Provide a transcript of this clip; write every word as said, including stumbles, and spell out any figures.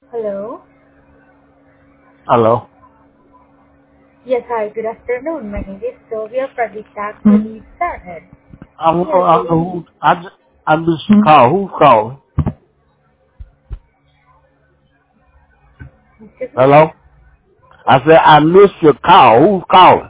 Hello. Hello. Yes, hi, good afternoon. My name is Sylvia from the Tax Relief Center. I don't know, Yes, I don't know who, I just, I missed the call. Who's calling? excuse me. Hello? I said, I missed your call. Who's calling?